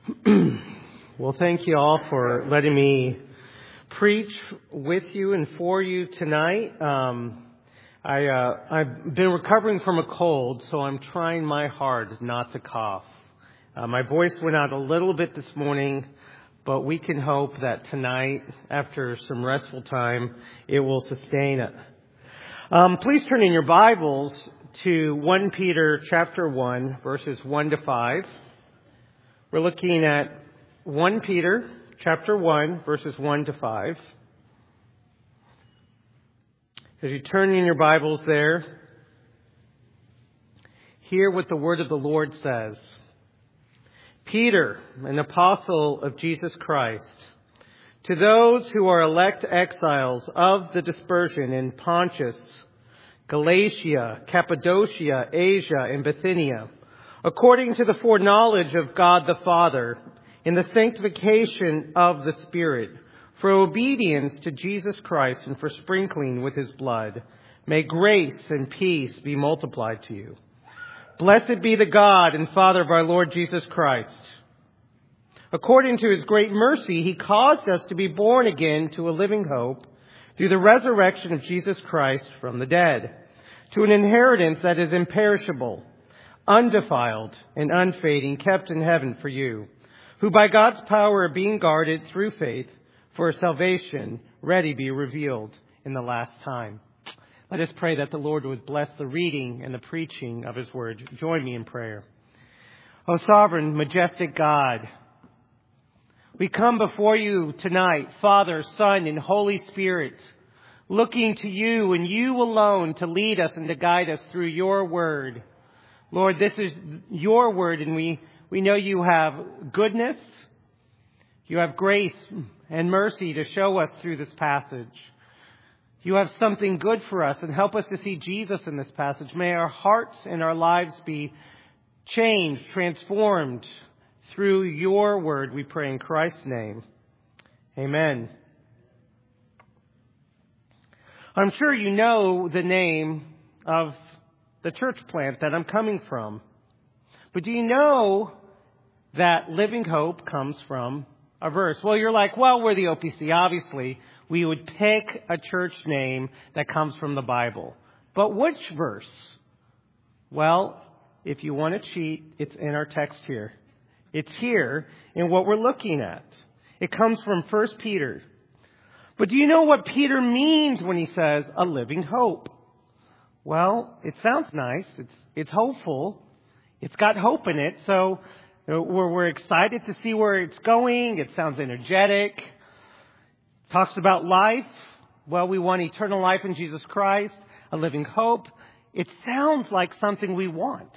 Well, thank you all for letting me preach with you and for you tonight. I've been recovering from a cold, so I'm trying my hard not to cough. My voice went out a little bit this morning, but we can hope that tonight, after some restful time, it will sustain it. Please turn in your Bibles to 1 Peter chapter 1, verses 1 to 5. We're looking at 1 Peter chapter 1, verses 1 to 5. As you turn in your Bibles there, hear what the word of the Lord says. Peter, an apostle of Jesus Christ, to those who are elect exiles of the dispersion in Pontus, Galatia, Cappadocia, Asia, and Bithynia, according to the foreknowledge of God the Father, in the sanctification of the Spirit, for obedience to Jesus Christ and for sprinkling with his blood, may grace and peace be multiplied to you. Blessed be the God and Father of our Lord Jesus Christ. According to his great mercy, he caused us to be born again to a living hope through the resurrection of Jesus Christ from the dead, to an inheritance that is imperishable, undefiled and unfading, kept in heaven for you, who by God's power are being guarded through faith for salvation, ready to be revealed in the last time. Let us pray that the Lord would bless the reading and the preaching of his word. Join me in prayer. O sovereign, majestic God, we come before you tonight, Father, Son, and Holy Spirit, looking to you and you alone to lead us and to guide us through your word. Lord, this is your word, and we know you have goodness, you have grace and mercy to show us through this passage. You have something good for us, and help us to see Jesus in this passage. May our hearts and our lives be changed, transformed through your word, we pray in Christ's name. Amen. I'm sure you know the name of the church plant that I'm coming from. But do you know that Living Hope comes from a verse? Well, you're like, well, we're the OPC. Obviously, we would pick a church name that comes from the Bible. But which verse? Well, if you want to cheat, it's in our text here. It's here in what we're looking at. It comes from 1 Peter. But do you know what Peter means when he says a living hope? Well, it sounds nice. It's hopeful. It's got hope in it. So we're excited to see where it's going. It sounds energetic. Talks about life. Well, we want eternal life in Jesus Christ, a living hope. It sounds like something we want.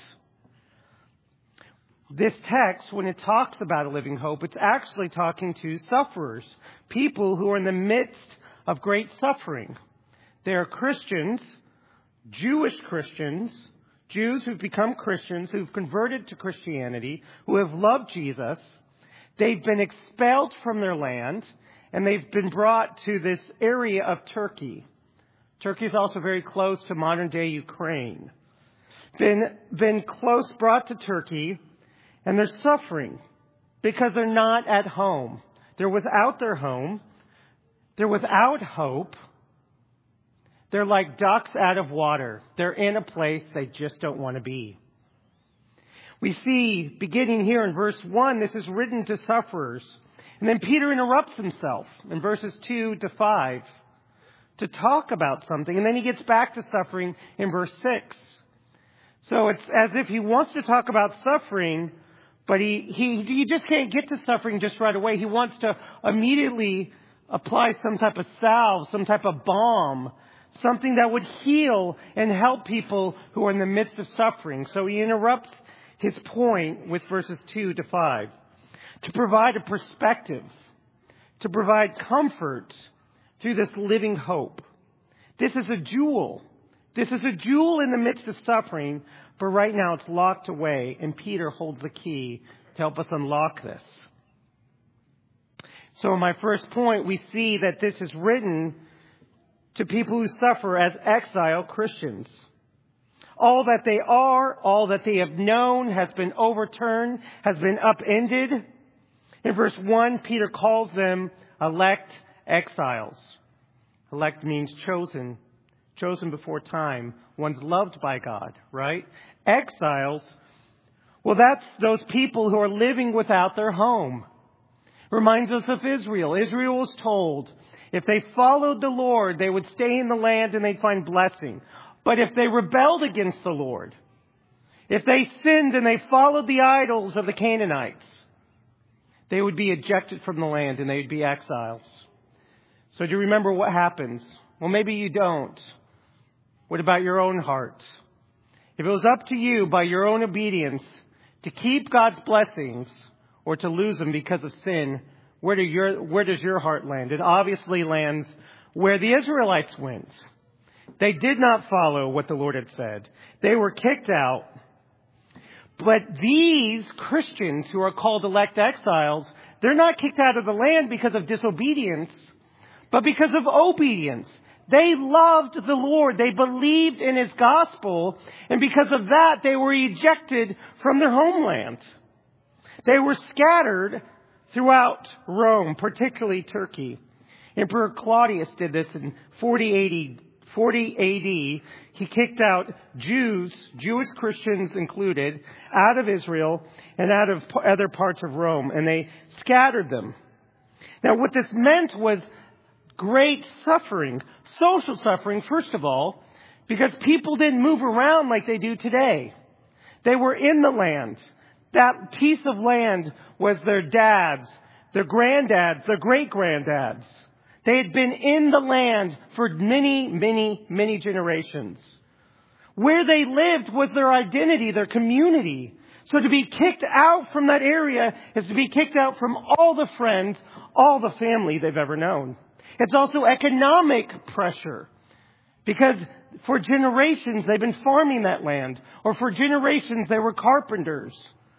This text, when it talks about a living hope, it's actually talking to sufferers, people who are in the midst of great suffering. They are Christians, Jewish Christians, Jews who've become Christians, who've converted to Christianity, who have loved Jesus. They've been expelled from their land, and they've been brought to this area of Turkey. Turkey is also very close to modern-day Ukraine. Been brought to Turkey, and they're suffering because they're not at home. They're without their home. They're without hope. They're like ducks out of water. They're in a place they just don't want to be. We see, beginning here in verse 1, this is written to sufferers. And then Peter interrupts himself in verses 2 to 5 to talk about something. And then he gets back to suffering in verse 6. So it's as if he wants to talk about suffering, but he just can't get to suffering just right away. He wants to immediately apply some type of salve, some type of balm, something that would heal and help people who are in the midst of suffering. So he interrupts his point with verses 2 to 5 to provide a perspective, to provide comfort through this living hope. This is a jewel. This is a jewel in the midst of suffering, but right now it's locked away, and Peter holds the key to help us unlock this. So in my first point, we see that this is written to people who suffer as exile Christians. All that they are, all that they have known has been overturned, has been upended. In verse 1, Peter calls them elect exiles. Elect means chosen, chosen before time. One's loved by God, right? Exiles, well, that's those people who are living without their home. Reminds us of Israel. Israel was told if they followed the Lord, they would stay in the land and they'd find blessing. But if they rebelled against the Lord, if they sinned and they followed the idols of the Canaanites, they would be ejected from the land and they'd be exiles. So do you remember what happens? Well, maybe you don't. What about your own heart? If it was up to you by your own obedience to keep God's blessings or to lose them because of sin, where does your heart land? It obviously lands where the Israelites went. They did not follow what the Lord had said. They were kicked out. But these Christians who are called elect exiles, they're not kicked out of the land because of disobedience, but because of obedience. They loved the Lord. They believed in His gospel. And because of that, they were ejected from their homeland. They were scattered throughout Rome, particularly Turkey. Emperor Claudius did this in 40 AD. He kicked out Jews, Jewish Christians included, out of Israel and out of other parts of Rome. And they scattered them. Now, what this meant was great suffering, social suffering, first of all, because people didn't move around like they do today. They were in the land. That piece of land was their dads, their granddads, their great-granddads. They had been in the land for many, many, many generations. Where they lived was their identity, their community. So to be kicked out from that area is to be kicked out from all the friends, all the family they've ever known. It's also economic pressure because for generations they've been farming that land, or for generations they were carpenters,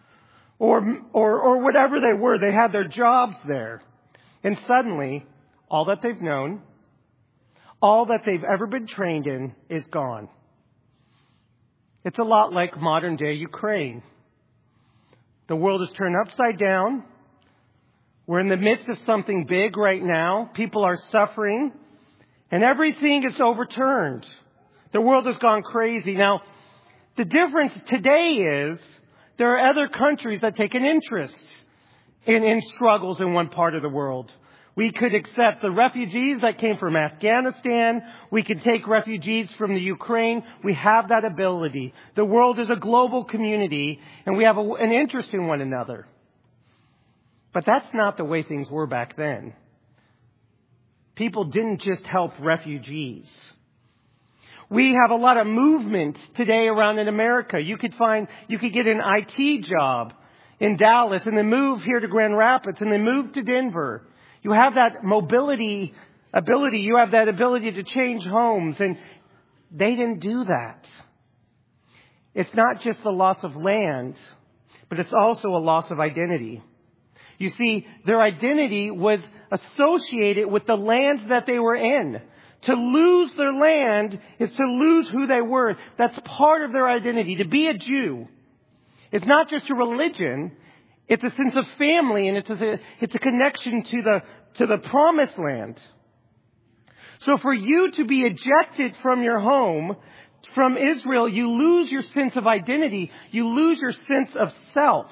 or whatever they were. They had their jobs there. And suddenly, all that they've known, all that they've ever been trained in is gone. It's a lot like modern day Ukraine. The world is turned upside down. We're in the midst of something big right now. People are suffering, and everything is overturned. The world has gone crazy. Now, the difference today is there are other countries that take an interest in struggles in one part of the world. We could accept the refugees that came from Afghanistan. We could take refugees from the Ukraine. We have that ability. The world is a global community, and we have an interest in one another. But that's not the way things were back then. People didn't just help refugees. We have a lot of movement today around in America. You could get an IT job in Dallas and then move here to Grand Rapids and then move to Denver. You have that mobility ability. You have that ability to change homes, and they didn't do that. It's not just the loss of land, but it's also a loss of identity. You see, their identity was associated with the land that they were in. To lose their land is to lose who they were. That's part of their identity. To be a Jew is not just a religion. It's a sense of family, and it's a connection to the promised land. So for you to be ejected from your home, from Israel, you lose your sense of identity. You lose your sense of self.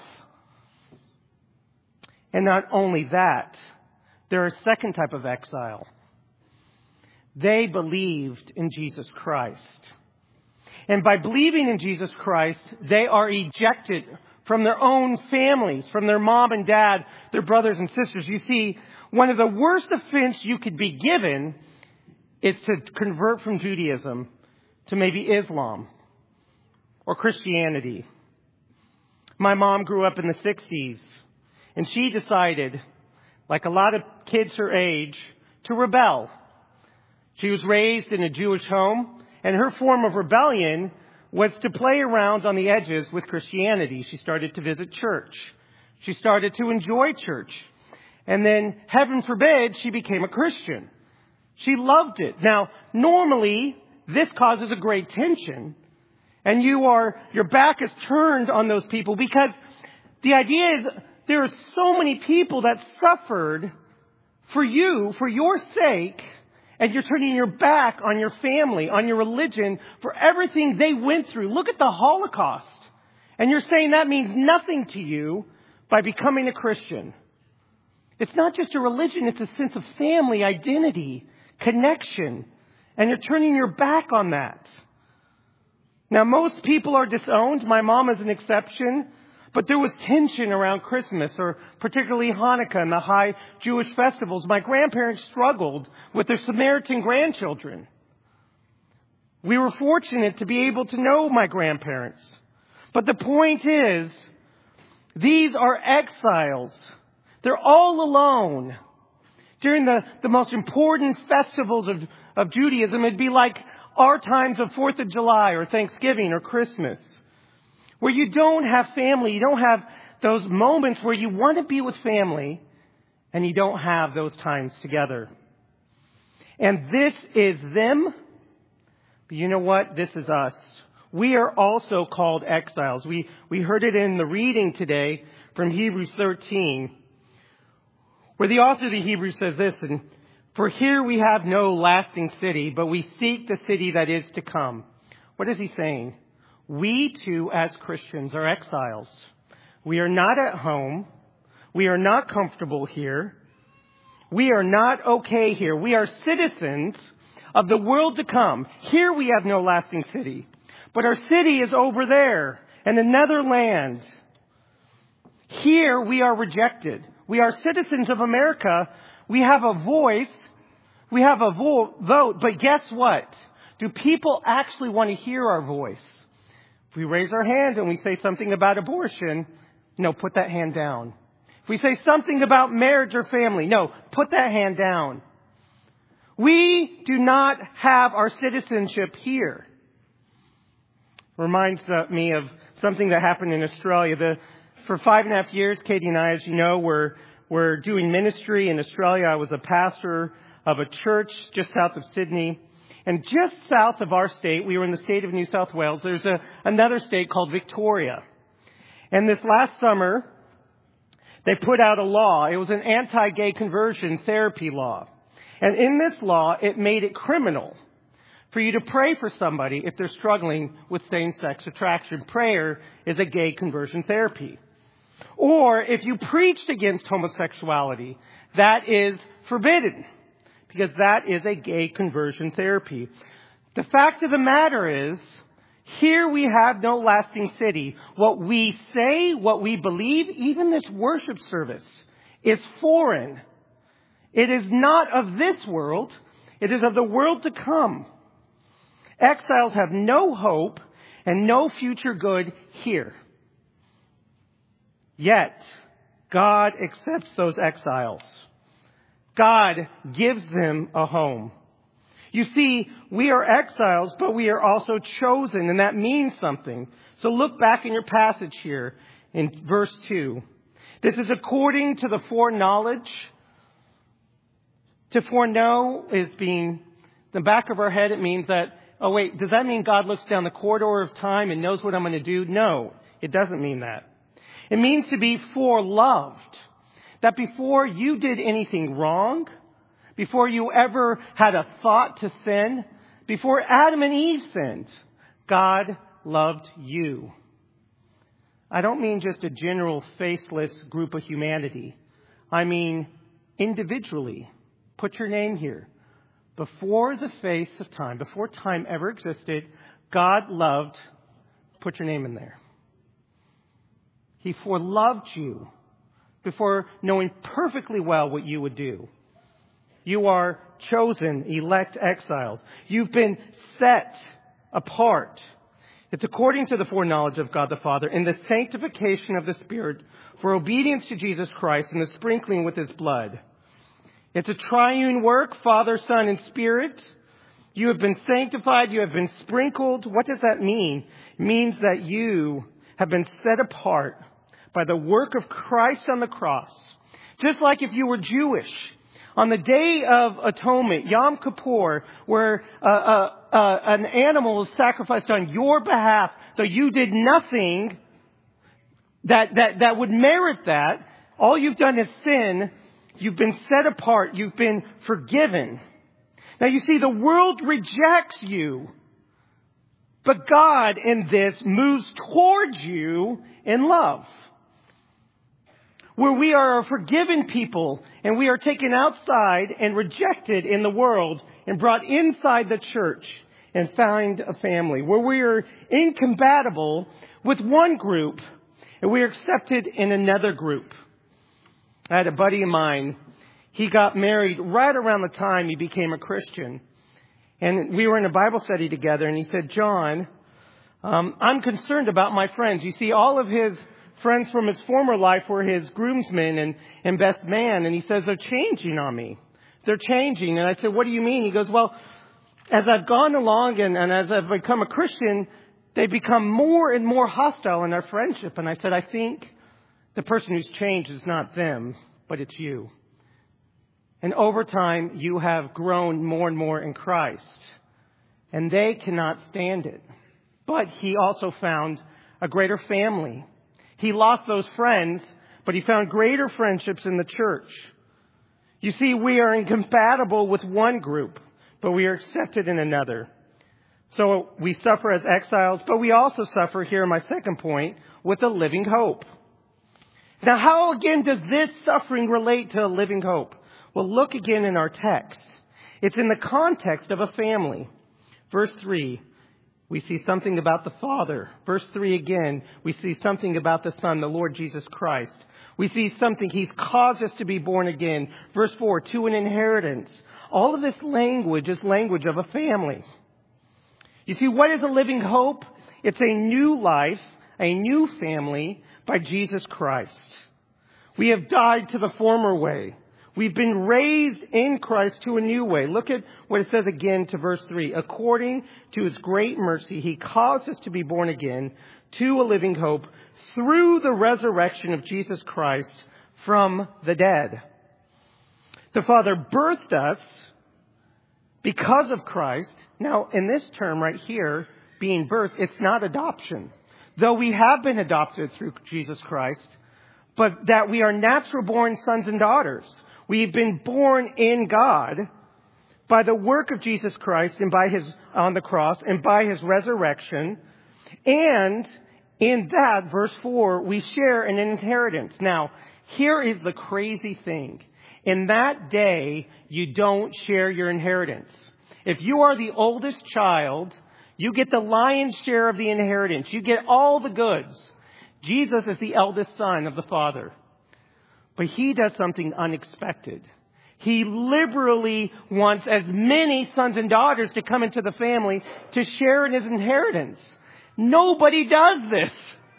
And not only that, they're a second type of exile. They believed in Jesus Christ. And by believing in Jesus Christ, they are ejected from their own families, from their mom and dad, their brothers and sisters. You see, one of the worst offense you could be given is to convert from Judaism to maybe Islam or Christianity. My mom grew up in the 60s, and she decided, like a lot of kids her age, to rebel. She was raised in a Jewish home, and her form of rebellion was to play around on the edges with Christianity. She started to visit church. She started to enjoy church. And then, heaven forbid, she became a Christian. She loved it. Now, normally, this causes a great tension. And your back is turned on those people because the idea is There are so many people that suffered for you, for your sake, and you're turning your back on your family, on your religion, for everything they went through. Look at the Holocaust. And you're saying that means nothing to you by becoming a Christian. It's not just a religion, it's a sense of family, identity, connection. And you're turning your back on that. Now, most people are disowned. My mom is an exception. But there was tension around Christmas, or particularly Hanukkah and the high Jewish festivals. My grandparents struggled with their Samaritan grandchildren. We were fortunate to be able to know my grandparents. But the point is, these are exiles. They're all alone. During the most important festivals of Judaism, it'd be like our times of 4th of July or Thanksgiving or Christmas, where you don't have family, you don't have those moments where you want to be with family, and you don't have those times together. And this is them, but you know what? This is us. We are also called exiles. We heard it in the reading today from Hebrews 13, where the author of the Hebrews says this, and for here we have no lasting city, but we seek the city that is to come. What is he saying? We too, as Christians, are exiles. We are not at home. We are not comfortable here. We are not okay here. We are citizens of the world to come. Here we have no lasting city. But our city is over there in another land. Here we are rejected. We are citizens of America. We have a voice. We have a vote. But guess what? Do people actually want to hear our voice? If we raise our hand and we say something about abortion, no, put that hand down. If we say something about marriage or family, no, put that hand down. We do not have our citizenship here. Reminds me of something that happened in Australia. For 5.5 years, Katie and I, as you know, were doing ministry in Australia. I was a pastor of a church just south of Sydney. And just south of our state, we were in the state of New South Wales, there's another state called Victoria. And this last summer, they put out a law. It was an anti-gay conversion therapy law. And in this law, it made it criminal for you to pray for somebody if they're struggling with same-sex attraction. Prayer is a gay conversion therapy. Or if you preached against homosexuality, that is forbidden, because that is a gay conversion therapy. The fact of the matter is, here we have no lasting city. What we say, what we believe, even this worship service, is foreign. It is not of this world. It is of the world to come. Exiles have no hope and no future good here. Yet, God accepts those exiles. God gives them a home. You see, we are exiles, but we are also chosen, and that means something. So look back in your passage here in verse 2. This is according to the foreknowledge. To foreknow is being, the back of our head, it means that, oh wait, does that mean God looks down the corridor of time and knows what I'm going to do? No, it doesn't mean that. It means to be foreloved. That before you did anything wrong, before you ever had a thought to sin, before Adam and Eve sinned, God loved you. I don't mean just a general faceless group of humanity. I mean individually. Put your name here. Before the face of time, before time ever existed, God loved, put your name in there. He foreloved you before knowing perfectly well what you would do. You are chosen, elect exiles. You've been set apart. It's according to the foreknowledge of God the Father in the sanctification of the Spirit for obedience to Jesus Christ and the sprinkling with His blood. It's a triune work, Father, Son, and Spirit. You have been sanctified. You have been sprinkled. What does that mean? It means that you have been set apart by the work of Christ on the cross. Just like if you were Jewish, on the Day of Atonement, Yom Kippur, where an animal was sacrificed on your behalf, though you did nothing that would merit that, All you've done is sin. You've been set apart. You've been forgiven. Now you see, the world rejects you. But God in this moves towards you in love. Where we are a forgiven people and we are taken outside and rejected in the world and brought inside the church and find a family. Where we are incompatible with one group and we are accepted in another group. I had a buddy of mine. He got married right around the time he became a Christian. And we were in a Bible study together, and he said, John, I'm concerned about my friends. You see, all of his friends from his former life were his groomsmen and best man. And he says, they're changing on me. They're changing. And I said, what do you mean? He goes, well, as I've gone along and as I've become a Christian, they become more and more hostile in our friendship. And I said, I think the person who's changed is not them, but it's you. And over time, you have grown more and more in Christ. And they cannot stand it. But he also found a greater family. He lost those friends, but he found greater friendships in the church. You see, we are incompatible with one group, but we are accepted in another. So we suffer as exiles, but we also suffer, here in my second point, with a living hope. Now, how again does this suffering relate to a living hope? Well, look again in our text. It's in the context of a family. Verse 3, we see something about the Father. Verse 3 again, we see something about the Son, the Lord Jesus Christ. We see something, He's caused us to be born again. Verse 4, to an inheritance. All of this language is language of a family. You see, what is a living hope? It's a new life, a new family by Jesus Christ. We have died to the former way. We've been raised in Christ to a new way. Look at what it says again to verse 3. According to His great mercy, He caused us to be born again to a living hope through the resurrection of Jesus Christ from the dead. The Father birthed us because of Christ. Now, in this term right here, being birthed, it's not adoption. Though we have been adopted through Jesus Christ, but that we are natural born sons and daughters. We've been born in God by the work of Jesus Christ and by His on the cross and by His resurrection. And in that, verse 4, we share an inheritance. Now, here is the crazy thing. In that day, you don't share your inheritance. If you are the oldest child, you get the lion's share of the inheritance. You get all the goods. Jesus is the eldest son of the Father. But He does something unexpected. He liberally wants as many sons and daughters to come into the family to share in His inheritance. Nobody does this.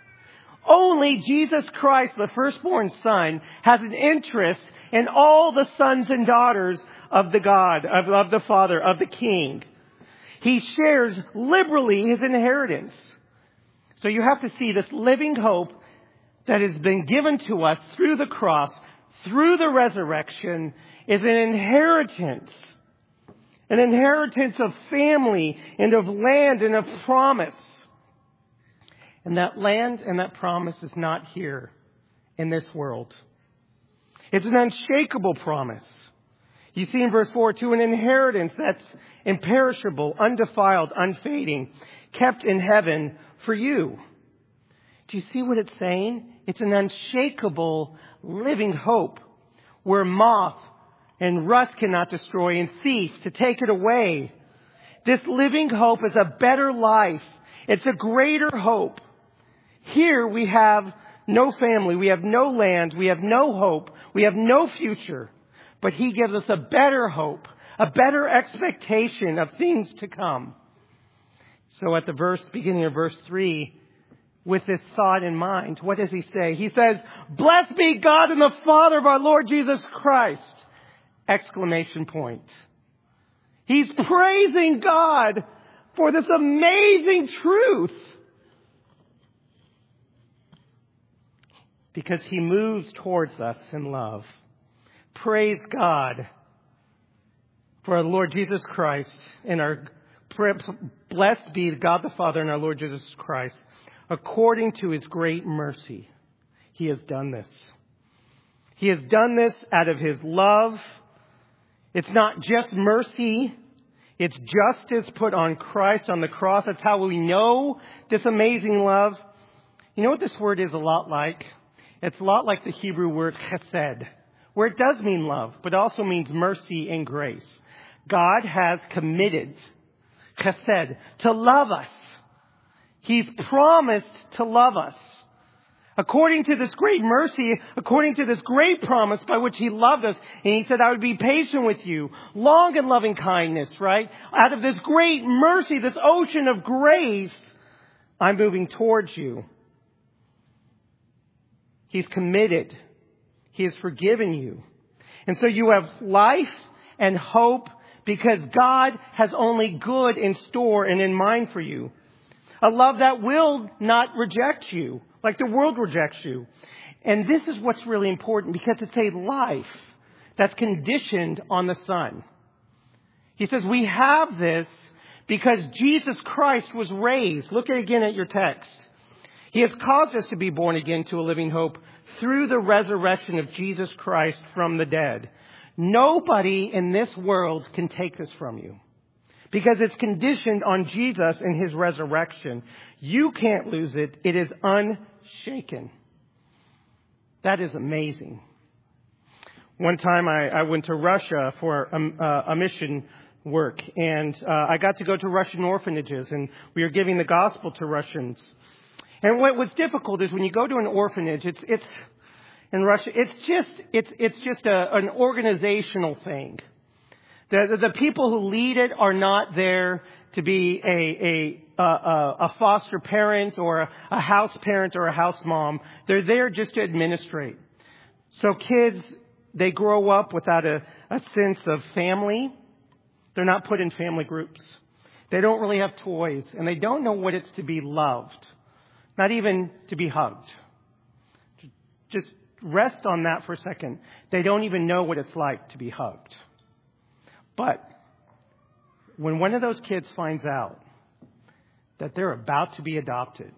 Only Jesus Christ, the firstborn Son, has an interest in all the sons and daughters of the God, of the Father, of the King. He shares liberally His inheritance. So you have to see this living hope that has been given to us through the cross, through the resurrection, is an inheritance. An inheritance of family and of land and of promise. And that land and that promise is not here in this world. It's an unshakable promise. You see in verse 4, to an inheritance that's imperishable, undefiled, unfading, kept in heaven for you. Do you see what it's saying? It's an unshakable living hope where moth and rust cannot destroy and thief to take it away. This living hope is a better life. It's a greater hope. Here we have no family. We have no land. We have no hope. We have no future. But He gives us a better hope, a better expectation of things to come. So at the beginning of verse 3, with this thought in mind, what does He say? He says, "Blessed be God and the Father of our Lord Jesus Christ!" Exclamation point. He's praising God for this amazing truth. Because He moves towards us in love. Praise God for our Lord Jesus Christ and blessed be God the Father and our Lord Jesus Christ. According to His great mercy, He has done this. He has done this out of His love. It's not just mercy. It's justice put on Christ on the cross. That's how we know this amazing love. You know what this word is a lot like? It's a lot like the Hebrew word chesed, where it does mean love, but also means mercy and grace. God has committed chesed to love us. He's promised to love us. According to this great mercy, according to this great promise by which He loved us, and He said, I would be patient with you, long and loving kindness, right? Out of this great mercy, this ocean of grace, I'm moving towards you. He's committed. He has forgiven you. And so you have life and hope because God has only good in store and in mind for you. A love that will not reject you like the world rejects you. And this is what's really important because it's a life that's conditioned on the Son. He says we have this because Jesus Christ was raised. Look again at your text. He has caused us to be born again to a living hope through the resurrection of Jesus Christ from the dead. Nobody in this world can take this from you because it's conditioned on Jesus and His resurrection. You can't lose it. It is unshaken. That is amazing. One time I went to Russia for a mission work, and I got to go to Russian orphanages, and we were giving the gospel to Russians. And what was difficult is when you go to an orphanage, it's in Russia, it's just an organizational thing. The people who lead it are not there to be a foster parent or a house parent or a house mom. They're there just to administrate. So kids, they grow up without a sense of family. They're not put in family groups. They don't really have toys, and they don't know what it's to be loved. Not even to be hugged. Just rest on that for a second. They don't even know what it's like to be hugged. But when one of those kids finds out that they're about to be adopted,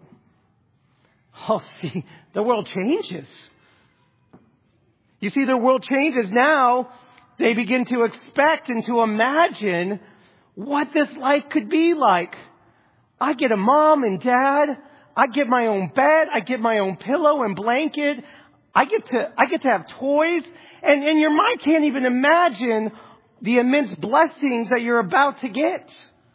see, the world changes. You see, the world changes. Now they begin to expect and to imagine what this life could be like. I get a mom and dad. I get my own bed. I get my own pillow and blanket. I get to have toys. And your mind can't even imagine the immense blessings that you're about to get.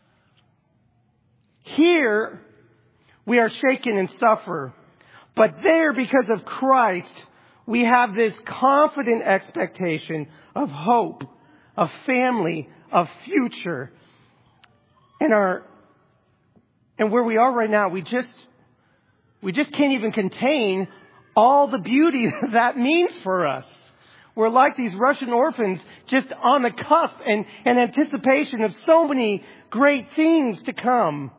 Here, we are shaken and suffer. But there, because of Christ, we have this confident expectation of hope, of family, of future. And where we are right now, we just can't even contain all the beauty that means for us. We're like these Russian orphans just on the cusp and anticipation of so many great things to come.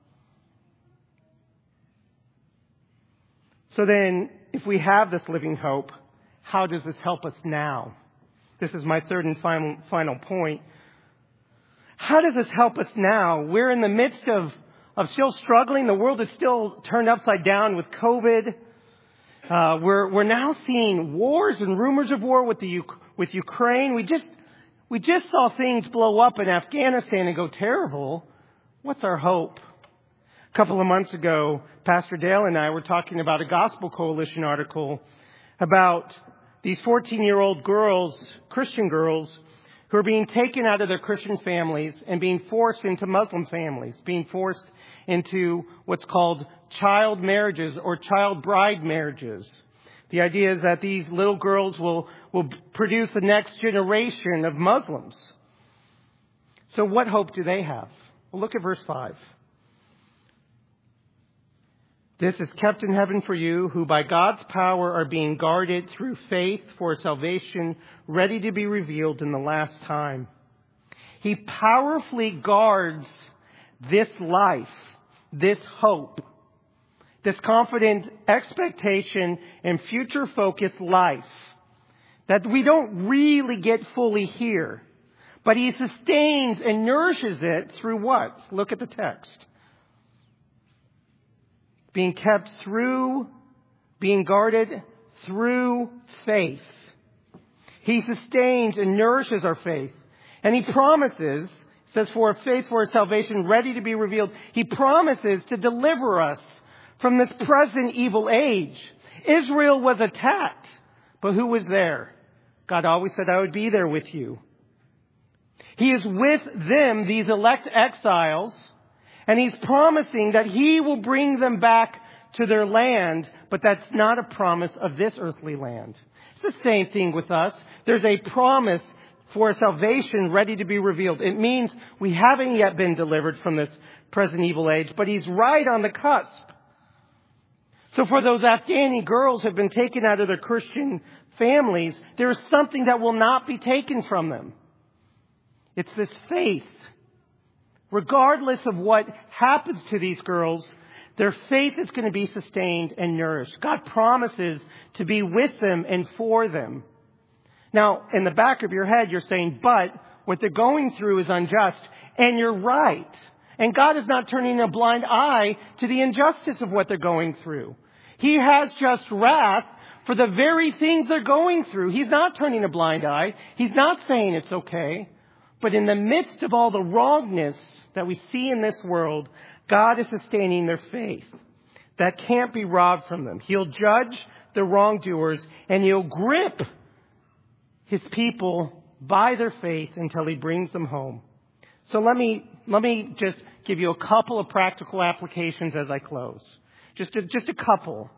So then, if we have this living hope, how does this help us now? This is my third and final point. How does this help us now? We're in the midst of still struggling. The world is still turned upside down with COVID. We're now seeing wars and rumors of war with Ukraine. We just saw things blow up in Afghanistan and go terrible. What's our hope? A couple of months ago, Pastor Dale and I were talking about a Gospel Coalition article about these 14-year-old girls, Christian girls, who are being taken out of their Christian families and being forced into Muslim families, being forced into what's called child marriages or child bride marriages. The idea is that these little girls will produce the next generation of Muslims. So what hope do they have? Well, look at verse 5. This is kept in heaven for you, who by God's power are being guarded through faith for salvation, ready to be revealed in the last time. He powerfully guards this life, this hope, this confident expectation and future-focused life that we don't really get fully here. But He sustains and nourishes it through what? Look at the text. Being kept through, being guarded through faith. He sustains and nourishes our faith. And He promises, says, for a faith for a salvation ready to be revealed, He promises to deliver us from this present evil age. Israel was attacked, but who was there? God always said, I would be there with you. He is with them, these elect exiles, and He's promising that He will bring them back to their land, but that's not a promise of this earthly land. It's the same thing with us. There's a promise for a salvation ready to be revealed. It means we haven't yet been delivered from this present evil age, but He's right on the cusp. So for those Afghani girls who have been taken out of their Christian families, there is something that will not be taken from them. It's this faith. Regardless of what happens to these girls, their faith is going to be sustained and nourished. God promises to be with them and for them. Now, in the back of your head, you're saying, but what they're going through is unjust. And you're right. And God is not turning a blind eye to the injustice of what they're going through. He has just wrath for the very things they're going through. He's not turning a blind eye. He's not saying it's okay. But in the midst of all the wrongness that we see in this world, God is sustaining their faith. That can't be robbed from them. He'll judge the wrongdoers and He'll grip His people by their faith until He brings them home. So let me just give you a couple of practical applications as I close. Just a couple.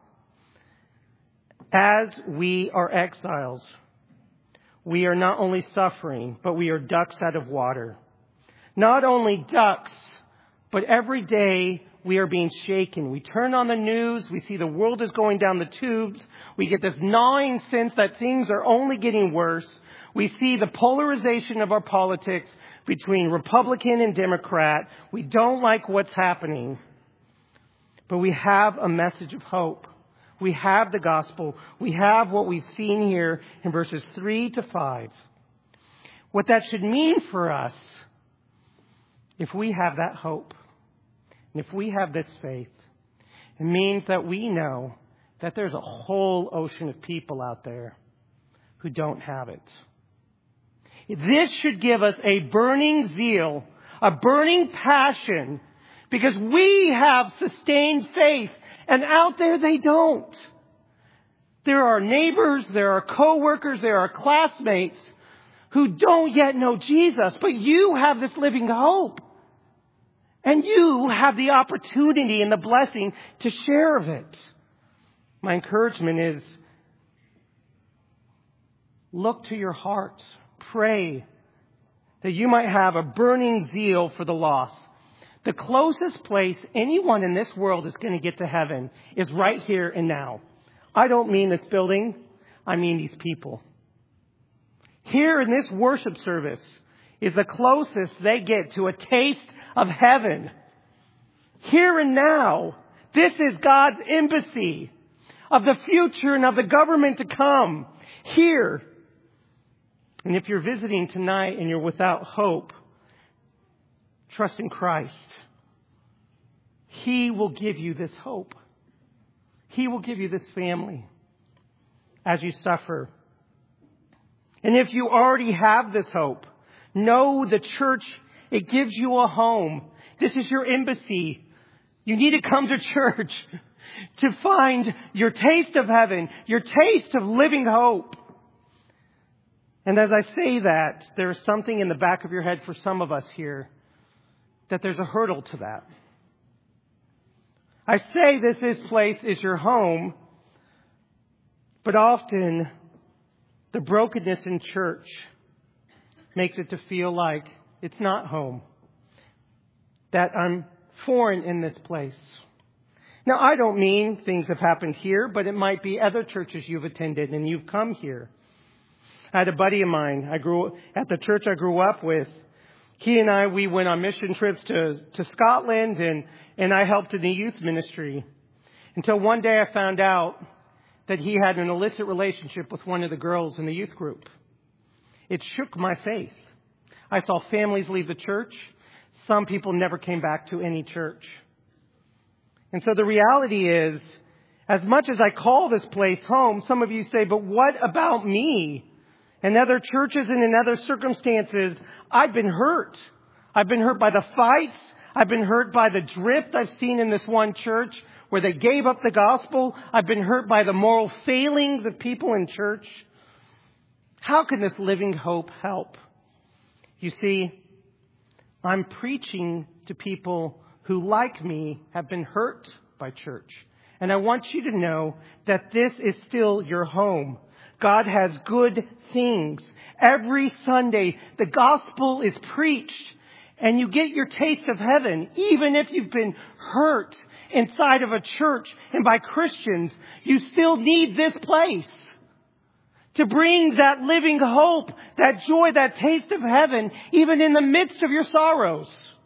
As we are exiles, we are not only suffering, but we are ducks out of water. Not only ducks, but every day we are being shaken. We turn on the news. We see the world is going down the tubes. We get this gnawing sense that things are only getting worse. We see the polarization of our politics between Republican and Democrat. We don't like what's happening. But we have a message of hope. We have the gospel. We have what we've seen here in verses 3 to 5. What that should mean for us, if we have that hope, and if we have this faith, it means that we know that there's a whole ocean of people out there who don't have it. This should give us a burning zeal, a burning passion, because we have sustained faith, and out there they don't. There are neighbors, there are co-workers, there are classmates who don't yet know Jesus, but you have this living hope. And you have the opportunity and the blessing to share of it. My encouragement is, look to your heart. Pray that you might have a burning zeal for the lost. The closest place anyone in this world is going to get to heaven is right here and now. I don't mean this building. I mean these people. Here in this worship service is the closest they get to a taste of heaven. Here and now, this is God's embassy of the future and of the government to come. Here. And if you're visiting tonight and you're without hope, trust in Christ. He will give you this hope. He will give you this family as you suffer. And if you already have this hope, know the church, it gives you a home. This is your embassy. You need to come to church to find your taste of heaven, your taste of living hope. And as I say that, there's something in the back of your head for some of us here, that there's a hurdle to that. I say this place is your home, but often the brokenness in church makes it to feel like it's not home, that I'm foreign in this place. Now, I don't mean things have happened here, but it might be other churches you've attended and you've come here. I had a buddy of mine, at the church I grew up with. He and I, we went on mission trips to Scotland and I helped in the youth ministry. Until one day I found out that he had an illicit relationship with one of the girls in the youth group. It shook my faith. I saw families leave the church. Some people never came back to any church. And so the reality is, as much as I call this place home, some of you say, but what about me? In other churches and in other circumstances, I've been hurt. I've been hurt by the fights. I've been hurt by the drift I've seen in this one church where they gave up the gospel. I've been hurt by the moral failings of people in church. How can this living hope help? You see, I'm preaching to people who, like me, have been hurt by church. And I want you to know that this is still your home. God has good things. Every Sunday, the gospel is preached. And you get your taste of heaven, even if you've been hurt inside of a church and by Christians. You still need this place to bring that living hope, that joy, that taste of heaven, even in the midst of your sorrows.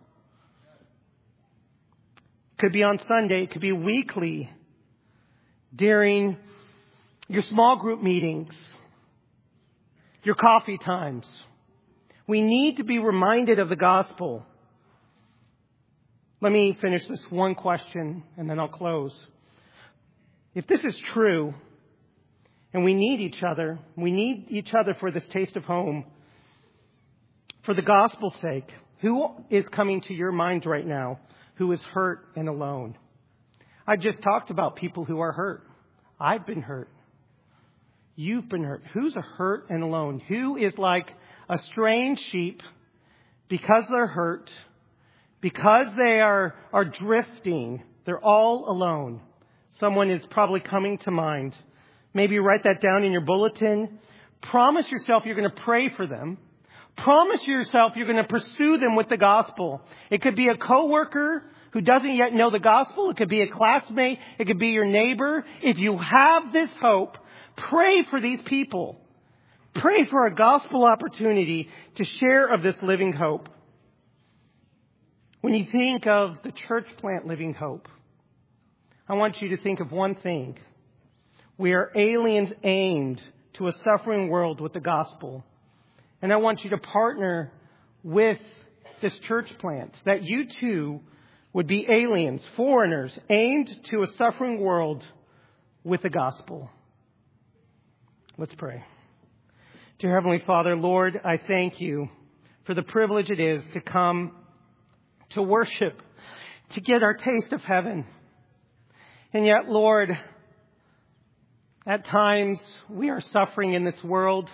It could be on Sunday. It could be weekly during your small group meetings, your coffee times. We need to be reminded of the gospel. Let me finish this one question and then I'll close. If this is true, and we need each other for this taste of home, for the gospel's sake, who is coming to your mind right now who is hurt and alone? I just talked about people who are hurt. I've been hurt. You've been hurt. Who's hurt and alone? Who is like a strange sheep because they're hurt, because they are drifting? They're all alone. Someone is probably coming to mind. Maybe write that down in your bulletin. Promise yourself you're going to pray for them. Promise yourself you're going to pursue them with the gospel. It could be a coworker who doesn't yet know the gospel. It could be a classmate. It could be your neighbor. If you have this hope, pray for these people. Pray for a gospel opportunity to share of this living hope. When you think of the church plant living hope, I want you to think of one thing. We are aliens aimed to a suffering world with the gospel. And I want you to partner with this church plant, that you too would be aliens, foreigners, aimed to a suffering world with the gospel. Let's pray. Dear Heavenly Father, Lord, I thank you for the privilege it is to come to worship, to get our taste of heaven. And yet, Lord, at times we are suffering in this world.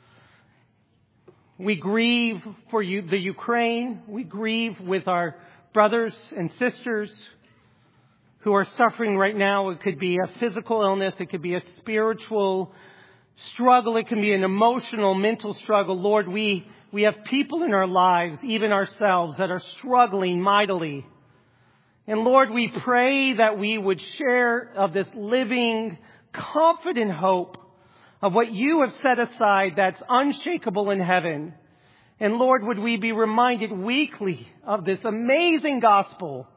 We grieve for the Ukraine. We grieve with our brothers and sisters who are suffering right now. It could be a physical illness. It could be a spiritual struggle. It can be an emotional, mental struggle. Lord, we have people in our lives, even ourselves, that are struggling mightily. And Lord, we pray that we would share of this living, confident hope of what you have set aside that's unshakable in heaven. And Lord, would we be reminded weekly of this amazing gospel.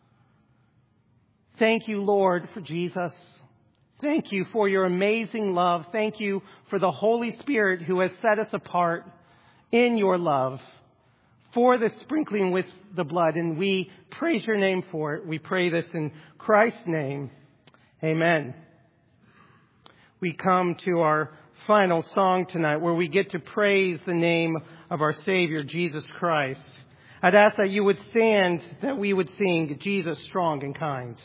Thank you, Lord, for Jesus. Thank you for your amazing love. Thank you for the Holy Spirit who has set us apart in your love for the sprinkling with the blood. And we praise your name for it. We pray this in Christ's name. Amen. We come to our final song tonight where we get to praise the name of our Savior, Jesus Christ. I'd ask that you would stand, that we would sing Jesus Strong and Kind.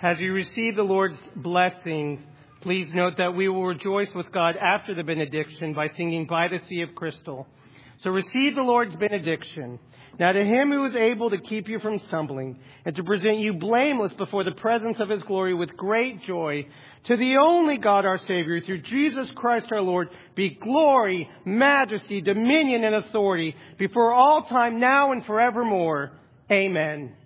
As you receive the Lord's blessing, please note that we will rejoice with God after the benediction by singing By the Sea of Crystal. So receive the Lord's benediction. Now to him who is able to keep you from stumbling and to present you blameless before the presence of his glory with great joy, to the only God our Savior, through Jesus Christ our Lord, be glory, majesty, dominion, and authority before all time, now and forevermore. Amen.